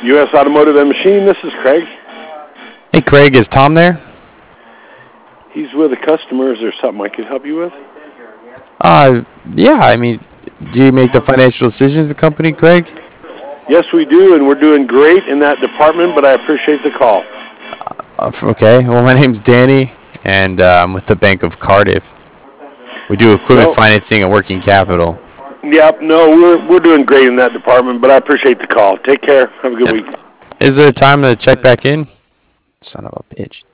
U.S. Automotive and Machine, this is Craig. Hey, Craig, is Tom there? He's with a customer. Is there something I could help you with? Yeah, I mean, do you make the financial decisions of the company, Craig? Yes, we do, and we're doing great in that department, but I appreciate the call. Okay, well, my name's Danny, and I'm with the Bank of Cardiff. We do equipment financing and working capital. Yep, no, we're doing great in that department, but I appreciate the call. Take care. Have a good week. Is there a time to check back in? Son of a bitch.